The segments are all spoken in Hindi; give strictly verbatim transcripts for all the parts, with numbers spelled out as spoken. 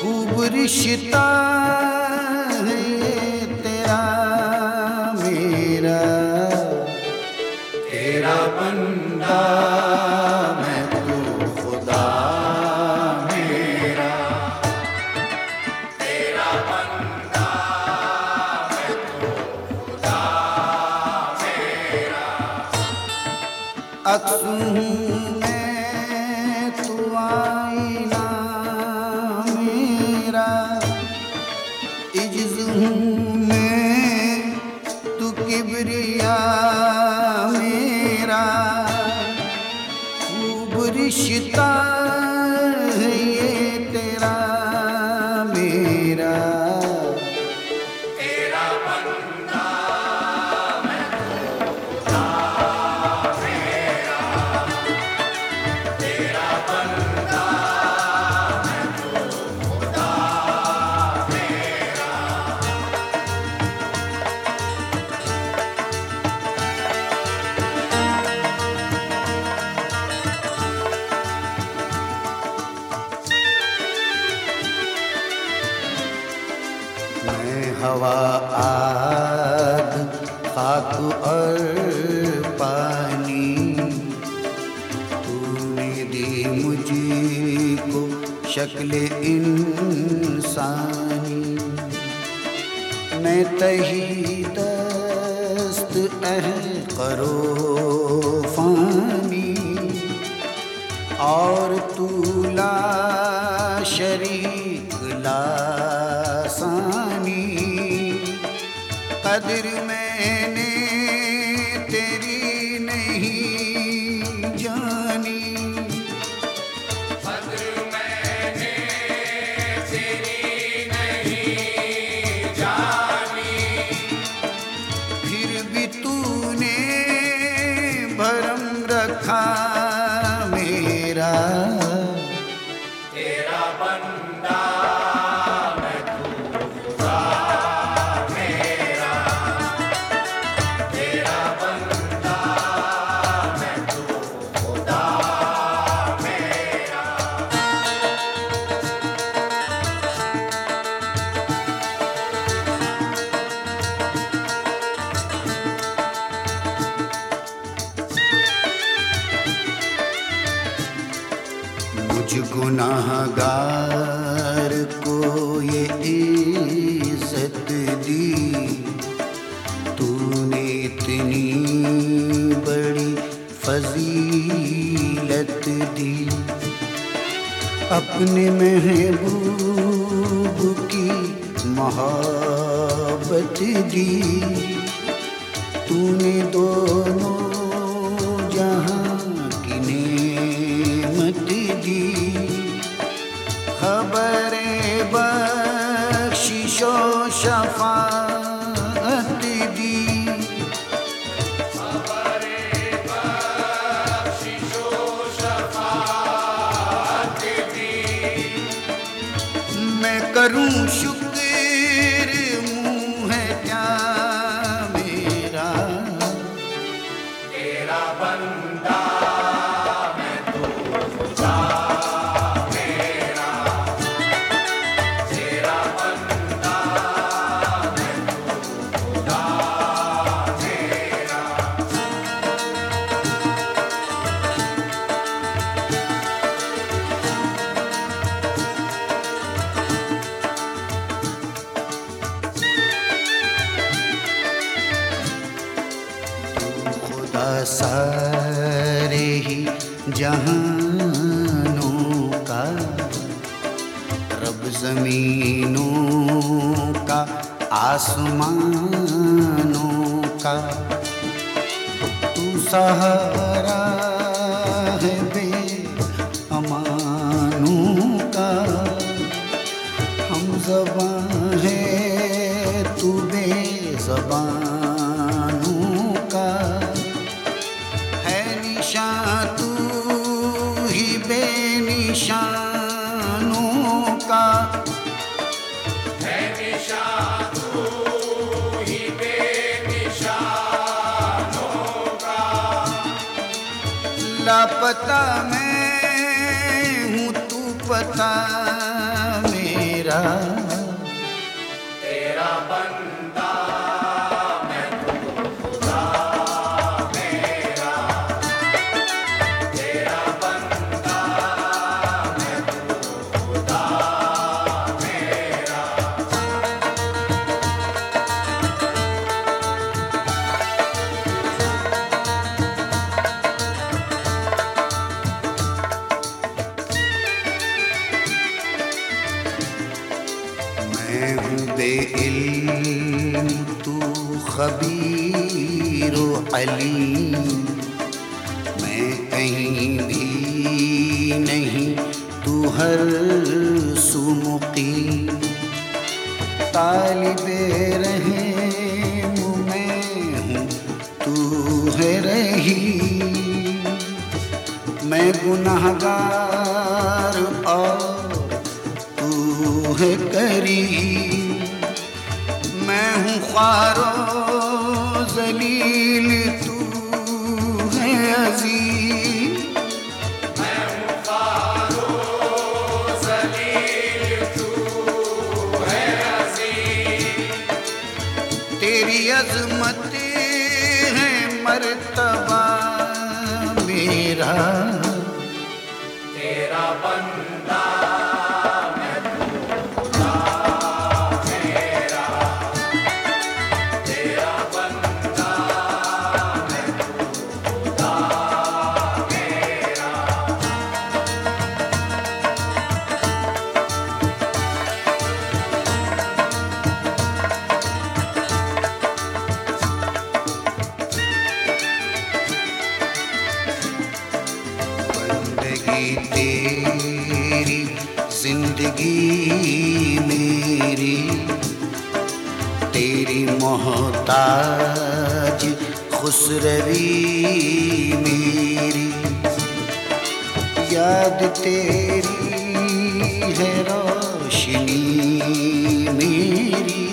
खूब रिश्ता है ये तेरा मेरा, तेरा बंदा मैं तू खुदा मेरा, तेरा बंदा मैं तू खुदा मेरा। अक्सू हूँ मैं तू आईना मेरा, इज्ज़ हूँ मैं तू किबरिया मेरा। खूब रिश्ता है ये तेरा मेरा, तेरा बंदा मैं तू खुदा मेरा, तेरा बंदा मैं तू खुदा मेरा। मैं हवा आग खाक और पानी, तूने दी मुझको शक्ल इंसानी। मैं तही दस्त अह करो फानी, और तू ला शरीक ला सानी। कदर मैंने तेरी नहीं जानी, कदर मैंने तेरी नहीं जानी। फिर भी तूने भरम रखा मेरा, तेरा बंदा मैं तू खुदा मेरा, तेरा बंदा मैं तू खुदा मेरा। मुझ गुनाहगार को ये इज्जत दी, तूने इतनी बड़ी फजीलत दी। अपने महबूब की मोहब्बत दी, तूने दोनों जहां की नेमत दी। खबरें बख्शिशो शफाअत दी, खबरें बख्शिशो शफाअत दी। मैं करूं शुक्र मुँह है क्या मेरा, तेरा बंदा मैं तू खुदा मेरा, तेरा बंदा मैं तू खुदा मेरा। खुदा सारे ही जहानों का, रब ज़मीनों का आसमानों का। तू सहारा है बे अमानों का, हम ज़बां है तू बे ज़बानों का। है निशान तू ही बेनिशानों का, है निशान तू ही बेनिशानों का। लापता मैं हूँ तू पता मेरा, मेरा, तेरा बंदा मैं तू खुदा मेरा, तेरा बंदा मैं तू खुदा मेरा। मैं हूँ बेइल्म तू खबीर व अलीम, मैं कहीं भी नहीं तू हर सू मुकीम, तालिबे रहम मैं हूँ तू है रहीम, मैं गुनाहगार और तू है करीम, मैं हूँ ख्वारो ज़लील तू है अज़ीम, मैं हूँ ख्वारो ज़लील तू है अज़ीम, तेरी अज़मत है मर्तबा मेरा, तेरा बंदा तेरी जिंदगी मेरी, तेरी मोहताज खुसरवी मेरी, याद तेरी है रोशनी मेरी,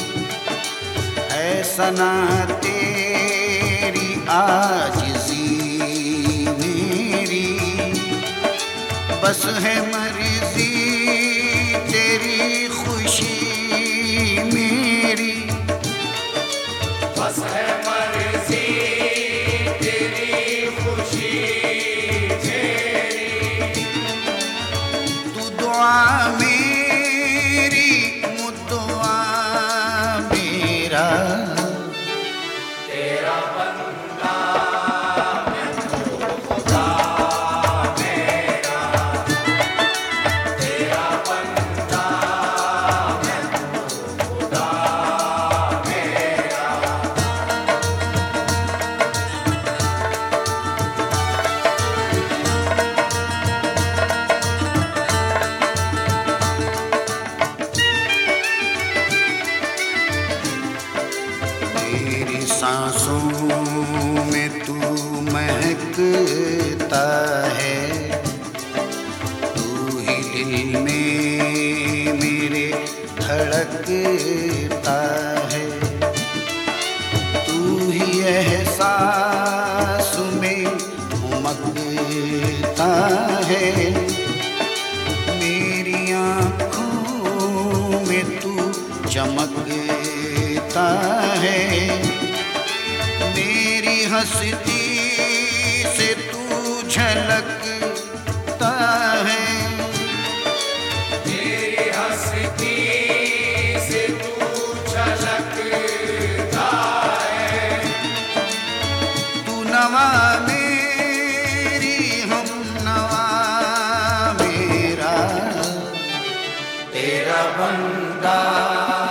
है सना तेरी आजिज़ी मेरी, बस है मर्जी तेरी खुशी मेरी, बस है मर्जी तेरी खुशी मेरी, तू दुआ मेरी मुद्दुआ मेरा, तेरा बंदा मैं तू खुदा मेरा, तेरा बंदा मैं तू खुदा मेरा। मेरी सांसों में तू महकता है, तू ही दिल में मेरे धड़कता है, तू ही एहसास में उमगता है, मेरी आँखों में तू चमकता है, मेरी हस्ती से तू झलकता है, मेरी हस्ती से तू झलकता है, तू नवा मेरी हम नवा मेरा, तेरा बंदा